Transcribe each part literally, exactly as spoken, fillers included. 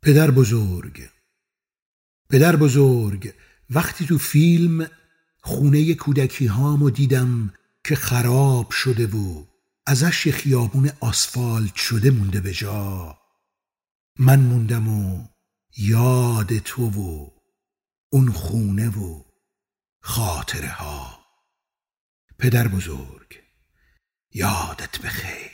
پدر بزرگ پدر بزرگ وقتی تو فیلم خونه کودکی هامو دیدم که خراب شده و ازش یه خیابون آسفالت شده مونده به جا، من موندم و یاد تو و اون خونه و خاطره ها. پدر بزرگ یادت بخیر.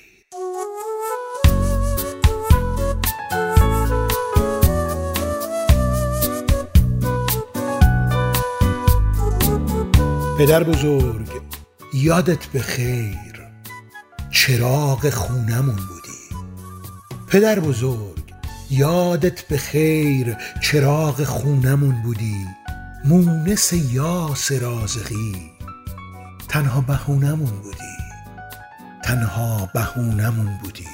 پدر بزرگ یادت بخیر، چراغ خونمون بودی. پدر بزرگ یادت بخیر، چراغ خونمون بودی. مونس یاس رازقی تنها بهونمون بودی، تنها بهونمون بودی.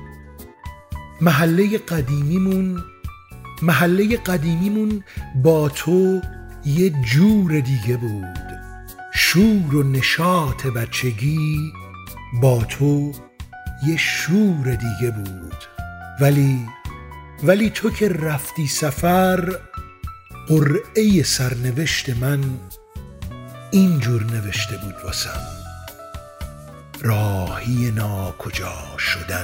محله قدیمیمون محله قدیمیمون با تو یه جور دیگه بود. شور و نشاط بچگی با تو یه شور دیگه بود. ولی ولی تو که رفتی سفر، قرعه سرنوشت من اینجور نوشته بود واسم: راهی ناکجا شدن.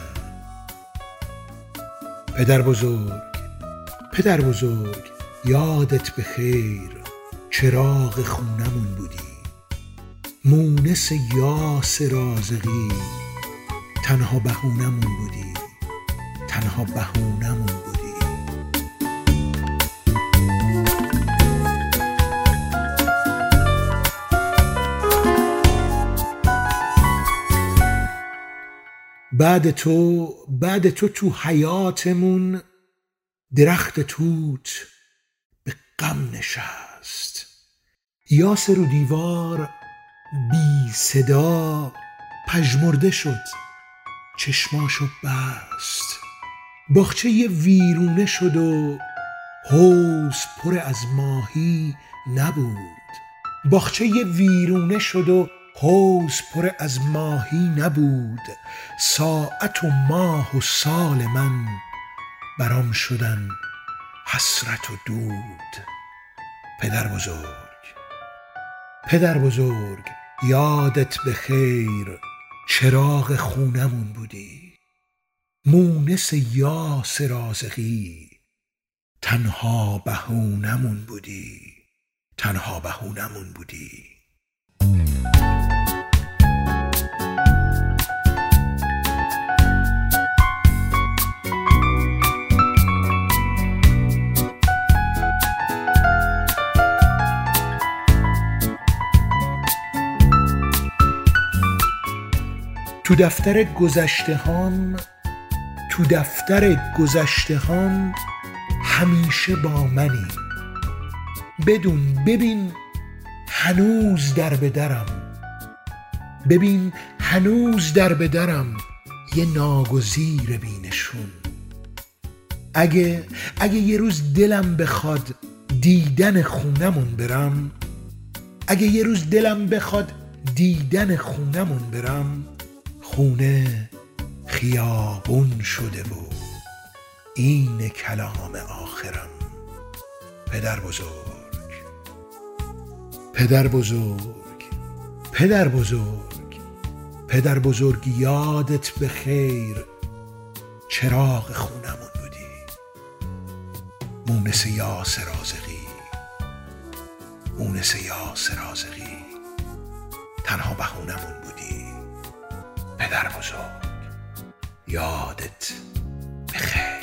پدر بزرگ پدر بزرگ یادت بخیر، چراغ خونمون بودی. مونس یاس رازقی تنها بهونمون بودی، تنها بهونمون بودی. بعد تو بعد تو تو حیاتمون درخت توت به غم نشست. یاس رو دیوار بی صدا پژمرده شد، چشماشو بست. باغچه یه ویرونه شد و حوض پر از ماهی نبود. باغچه یه ویرونه شد و حوض پر از ماهی نبود. ساعت و ماه و سال من برام شدن حسرت و دود. پدر بزرگ پدر بزرگ یادت بخیر، چراغ خونمون بودی. مونس یاس رازقی تنها بهونمون بودی، تنها بهونمون بودی. تو دفتر گذشته هام تو دفتر گذشته هام همیشه با منی. بدون ببین هنوز در به درم، ببین هنوز در به درم یه ناگزیر بینشون. اگه اگه یه روز دلم بخواد دیدن خونمون برم، اگه یه روز دلم بخواد دیدن خونمون برم، خونه خیابون شده و این کلام آخرم. پدر بزرگ پدر بزرگ پدر بزرگ پدر بزرگ یادت بخیر، چراغ خونمون بودی. مونس یاس رازقی مونس یاس رازقی تنها بهونمون بودی. پدر بزرگ یادت بخیر.